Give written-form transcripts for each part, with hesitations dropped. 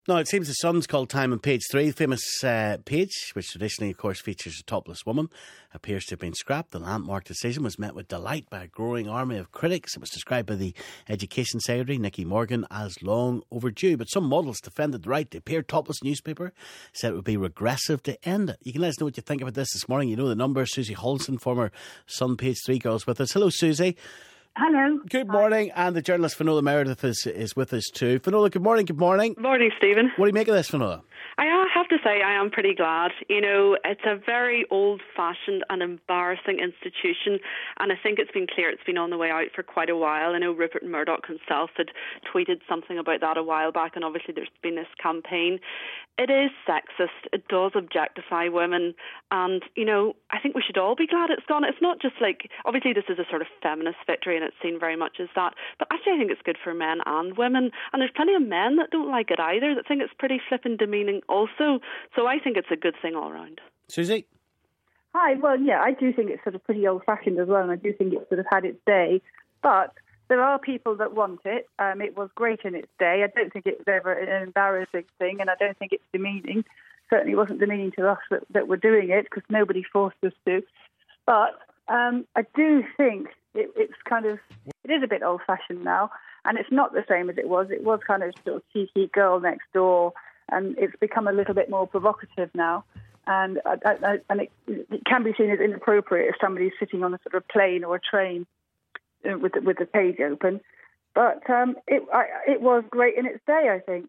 No, it seems the Sun's called Time on page 3. The famous page, which traditionally, of course, features a topless woman, appears to have been scrapped. The landmark decision was met with delight by a growing army of critics. It was described by the Education Secretary, Nicky Morgan, as long overdue. But some models defended the right to appear topless newspaper, said it would be regressive to end it. You can let us know what you think about this morning. You know the number. Susie Holson, former Sun page 3 girl, is with us. Hello, Susie. Hello. Good morning. And the journalist Finola Meredith is with us too. Finola, good morning. Good morning. Morning, Stephen. What do you make of this, Finola? I have to say I am pretty glad. You know, it's a very old-fashioned and embarrassing institution, and I think it's been clear it's been on the way out for quite a while. I know Rupert Murdoch himself had tweeted something about that a while back, and obviously there's been this campaign. It is sexist. It does objectify women, and, you know, I think we should all be glad it's gone. It's not just like, obviously this is a sort of feminist victory, and it's seen very much as that, but actually I think it's good for men and women, and there's plenty of men that don't like it either, that think it's pretty flippin' demeaning also. So I think it's a good thing all round. Susie? Hi. Well, yeah, I do think it's sort of pretty old-fashioned as well, and I do think it's sort of had its day. But there are people that want it. It was great in its day. I don't think it was ever an embarrassing thing, and I don't think it's demeaning. Certainly wasn't demeaning to us that were doing it, because nobody forced us to. But I do think it is a bit old-fashioned now, and it's not the same as it was. It was kind of sort of cheeky girl next door, and it's become a little bit more provocative now. And it can be seen as inappropriate if somebody's sitting on a sort of plane or a train with the page open. But it was great in its day, I think.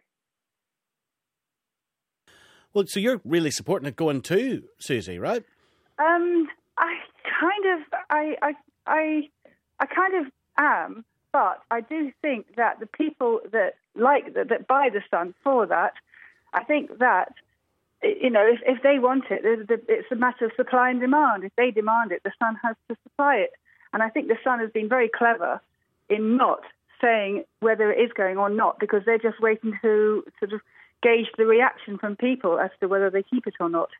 Well, so you're really supporting it going too, Susie, right? I kind of am, but I do think that the people that that buy the Sun for that, I think that, you know, if they want it, it's a matter of supply and demand. If they demand it, the Sun has to supply it. And I think the Sun has been very clever in not saying whether it is going or not, because they're just waiting to sort of gauge the reaction from people as to whether they keep it or not.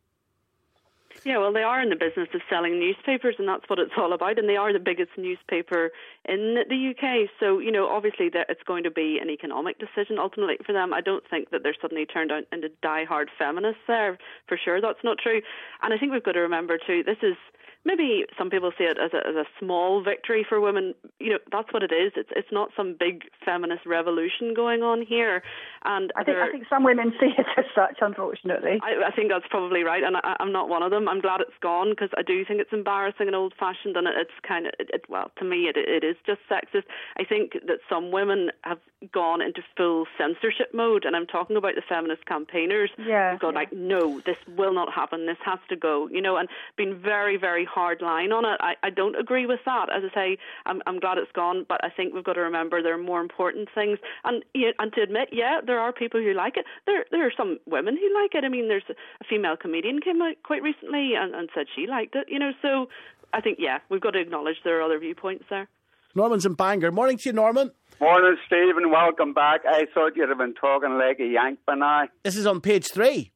Yeah, well, they are in the business of selling newspapers, and that's what it's all about, and they are the biggest newspaper in the UK. So, you know, obviously it's going to be an economic decision ultimately for them. I don't think that they're suddenly turned out into die-hard feminists there. For sure, that's not true. And I think we've got to remember, too, this is, maybe some people see it as a small victory for women. You know, that's what it is. It's not some big feminist revolution going on here. And I think some women see it as such, unfortunately. I think that's probably right, and I'm not one of them. I'm glad it's gone, because I do think it's embarrassing and old-fashioned, and it's kind of, well, to me it is just sexist. I think that some women have gone into full censorship mode, and I'm talking about the feminist campaigners who've gone like, no, this will not happen, this has to go, you know, and been very, very hard line on it. I don't agree with that. As I say, I'm glad it's gone, but I think we've got to remember there are more important things, and to admit, there are people who like it. There are some women who like it. I mean, there's a female comedian came out quite recently and said she liked it, you know, so I think, we've got to acknowledge there are other viewpoints there. Norman's in Bangor. Morning to you, Norman. Morning, Stephen. Welcome back. I thought you'd have been talking like a Yank by now. This is on page 3.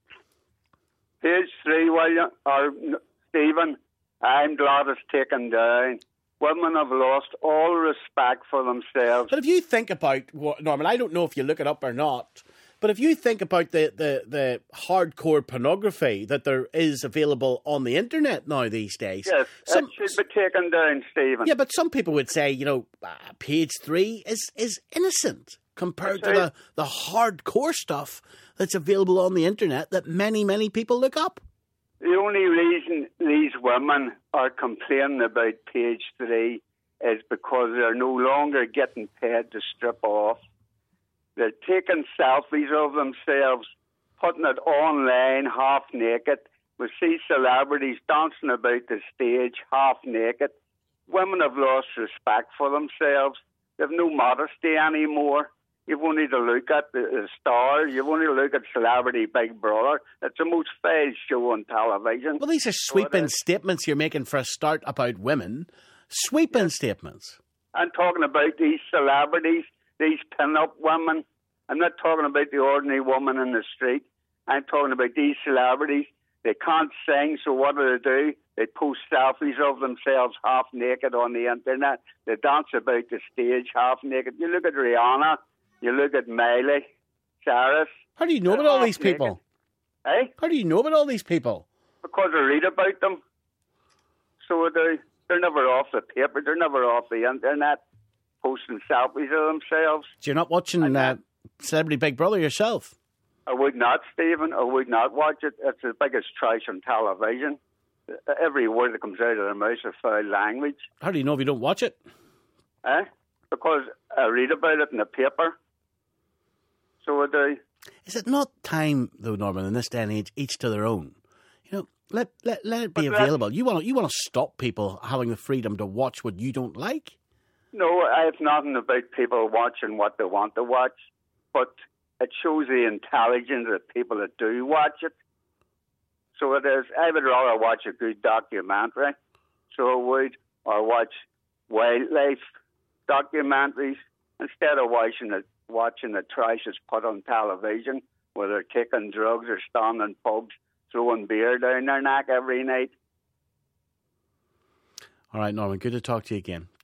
Page 3, William, or Stephen, I'm glad it's taken down. Women have lost all respect for themselves. But if you think about what, Norman, I don't know if you look it up or not, but if you think about the hardcore pornography that there is available on the internet now these days. Yes, it should be taken down, Stephen. Yeah, but some people would say, you know, page 3 is innocent compared to the hardcore stuff that's available on the internet that many, many people look up. The only reason these women are complaining about page 3 is because they're no longer getting paid to strip off. They're taking selfies of themselves, putting it online half naked. We see celebrities dancing about the stage half naked. Women have lost respect for themselves. They have no modesty anymore. You've only to look at the Star. You've only to look at Celebrity Big Brother. It's the most failed show on television. Well, these are sweeping statements you're making for a start about women. Sweeping statements. I'm talking about these celebrities, these pin-up women. I'm not talking about the ordinary woman in the street. I'm talking about these celebrities. They can't sing, so what do? They post selfies of themselves half naked on the internet. They dance about the stage half naked. You look at Rihanna. You look at Miley Cyrus. How do you know about all these people? Eh? How do you know about all these people? Because I read about them. So they're never off the paper. They're never off the internet posting selfies of themselves. So you're not watching Celebrity Big Brother yourself? I would not, Stephen. I would not watch it. It's the biggest trash on television. Every word that comes out of their mouth is foul language. How do you know if you don't watch it? Eh? Because I read about it in the paper. So I do. Is it not time, though, Norman, in this day and age, each to their own? You know, let it be available. You want to stop people having the freedom to watch what you don't like? No, I have nothing about people watching what they want to watch, but it shows the intelligence of people that do watch it. So it is. I would rather watch a good documentary, so I would, or watch wildlife documentaries instead of watching the trash that's put on television, where they're taking drugs or standing in pubs, throwing beer down their neck every night. All right, Norman, good to talk to you again.